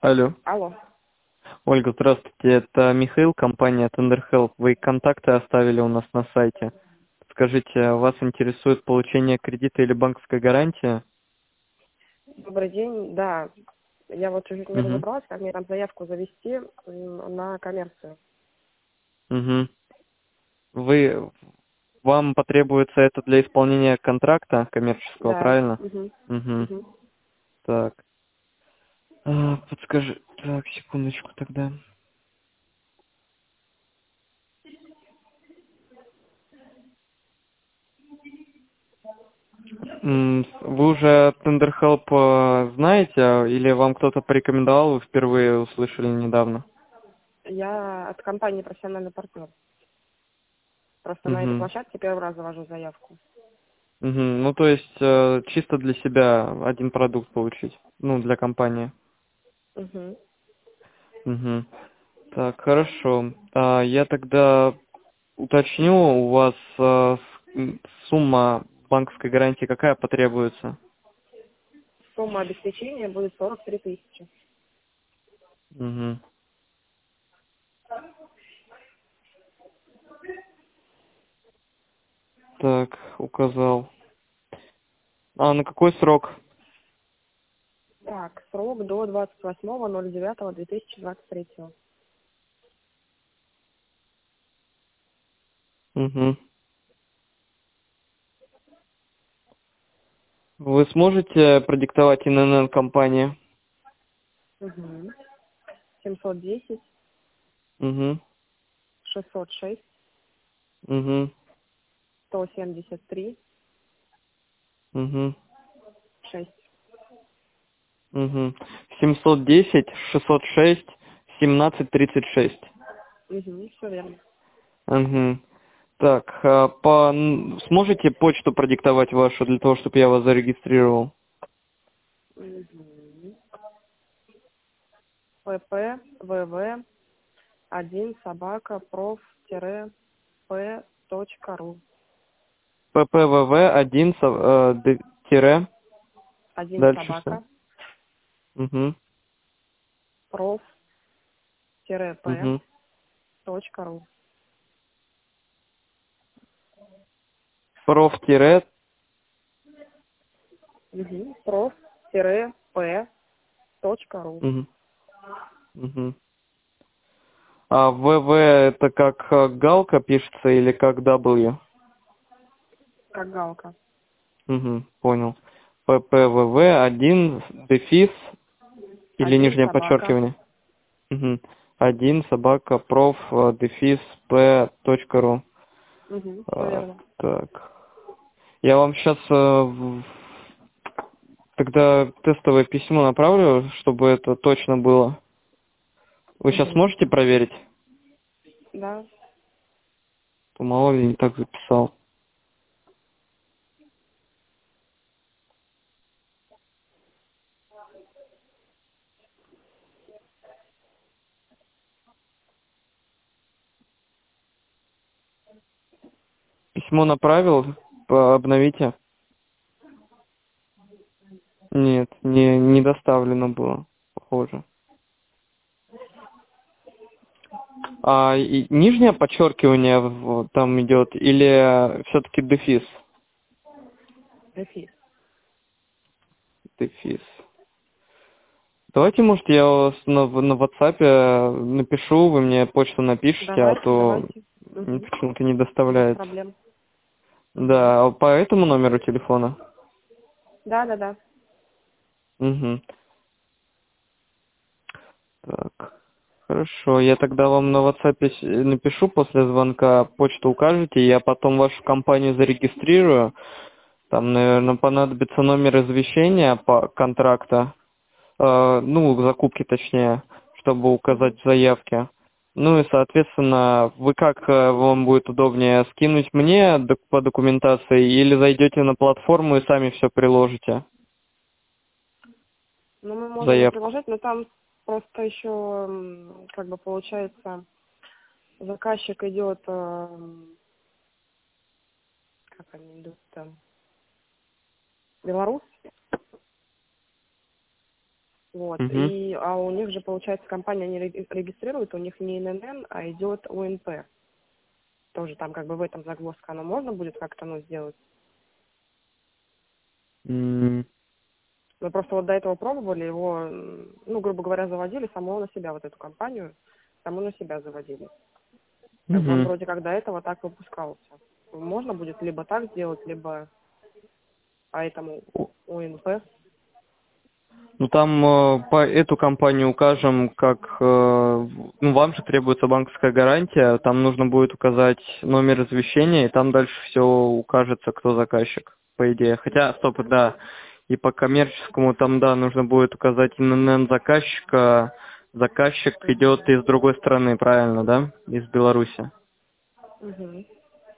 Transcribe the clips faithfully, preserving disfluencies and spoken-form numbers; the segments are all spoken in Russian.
Алло. Алло. Ольга, здравствуйте. Это Михаил, компания Tender Help. Вы контакты оставили у нас на сайте. Скажите, вас интересует получение кредита или банковской гарантии? Добрый день. Да, я вот чуть не Угу. разобралась, как мне там заявку завести м, на коммерцию. Угу. Вы, вам потребуется это для исполнения контракта коммерческого, Да. правильно? Угу. Угу. Угу. Так. А, подскажи. Так, секундочку тогда. М, Вы уже Tender Help э, знаете, а, или вам кто-то порекомендовал, вы впервые услышали недавно? Я от компании профессиональный партнер. Просто на этой Угу. площадке первый раз завожу заявку. Угу. Ну, то есть, э, чисто для себя один продукт получить, ну, для компании. Угу. Угу. Так, хорошо. А, я тогда уточню, у вас э, с- м, сумма банковской гарантии какая потребуется? Сумма обеспечения будет сорок три тысячи. Угу. Так, указал. А на какой срок? Так, срок до двадцать восьмого ноль девятого две тысячи двадцать третьего. Угу. Вы сможете продиктовать эн эн эн компании? Угу. семьсот десять Угу. шестьсот шесть Угу. сто семьдесят три Угу. шесть. Угу. семьсот десять шестьсот шесть семнадцать тридцать шесть. Угу. Все верно. Угу. Так, а по... н- сможете почту продиктовать вашу для того, чтобы я вас зарегистрировал? Угу. pp вв один собака проф тире п точка ру. пэ пэ вэ вэ один со- э, д- тире, Один дальше что? собака Угу. проф тире п Угу. точка ру. проф тире. Угу. проф тире п точка ру. Угу. Угу. А вэ вэ это как э, галка пишется или как W? Как галка. Угу, понял. пэ пэ вэ вэ один дефис или Один нижнее собака. подчеркивание? Угу. один собака проф э, дефис п точка ру. Угу. Все А, верно. так. Я вам сейчас тогда тестовое письмо направлю, чтобы это точно было. Вы сейчас Угу. можете проверить? Да. То мало ли не так записал. Письмо направил, по- обновите. Нет, не, не доставлено было, похоже. А и нижнее подчеркивание в- там идет или все-таки дефис? Дефис. Дефис. Давайте, может, я вас на, на WhatsApp напишу, вы мне почту напишите, а Давайте, то давайте. м, Угу. почему-то не Без доставляется. проблем. Угу. Да, а по этому номеру телефона? Да, да, да. Угу. Так, хорошо. Я тогда вам на WhatsApp с- напишу после звонка, почту укажете, я потом вашу компанию зарегистрирую. Там, наверное, понадобится номер извещения по контракта, э, ну, закупки точнее, чтобы указать Угу. в заявке. Ну и, соответственно, вы как э, вам будет удобнее, скинуть мне док- по документации или зайдете на платформу и сами все приложите, Ну, мы можем и заявку? приложить, но там просто еще, м, как бы получается, заказчик идет, эм, как они идут там, белорус, Вот. Угу. И, а у них же, получается, компания не реги- регистрирует, у них не Н Н Н, а идет О Н П. Тоже там как бы в этом загвоздка. Оно можно будет как-то ну, сделать? М, Мы просто вот до этого пробовали его, м, ну, грубо говоря, заводили самого на себя, вот эту компанию, саму на себя заводили. Как бы он мгм. вроде как до этого так выпускался. Можно будет либо так сделать, либо по этому О Н П. Ну там э, по эту компанию укажем, как э, в- ну, вам же требуется банковская гарантия, там нужно будет указать номер извещения, и там дальше все укажется, кто заказчик, по идее. Хотя, стоп, да, и по коммерческому там, да, нужно будет указать Н Н Н заказчика, заказчик идет из другой страны, правильно, да, из Беларуси. Угу.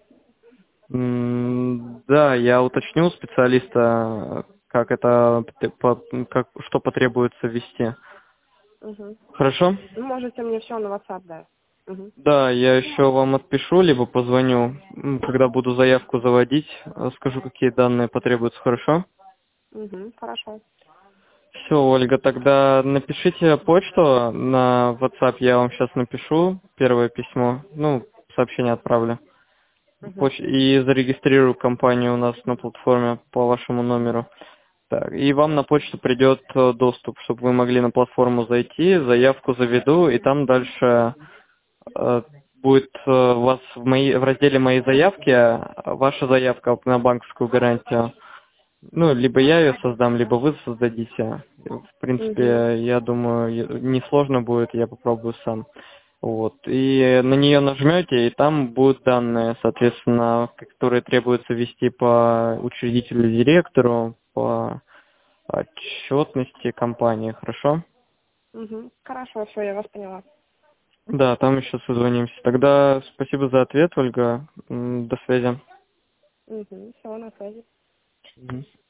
М, Да, я уточню у специалиста, как это, по- как, что потребуется ввести. Угу. Хорошо? Ну, можете мне все на WhatsApp дать. Угу. Да, я еще вам отпишу, либо позвоню, м, когда буду заявку заводить, э, скажу, какие данные потребуются, хорошо? Угу. Хорошо. Все, Ольга, тогда напишите почту на WhatsApp, я вам сейчас напишу первое письмо, ну, сообщение отправлю. Угу. Поч- И зарегистрирую компанию у нас на платформе по вашему номеру. Так, и вам на почту придет э, доступ, чтобы вы могли на платформу зайти, заявку заведу, и там дальше э, будет э, у вас в, мои, в разделе «Мои заявки» э, ваша заявка на банковскую гарантию. Ну, либо я ее создам, либо вы создадите. В Угу. принципе, я думаю, е- несложно будет, я попробую сам. Вот. И на нее нажмете, и там будут данные, соответственно, которые требуется ввести по учредителю директору, по отчетности компании, хорошо? Угу. Хорошо, все, я вас поняла. Да, там еще созвонимся. Тогда спасибо за ответ, Ольга. М, До связи. Угу. Все, на связи. Мгм.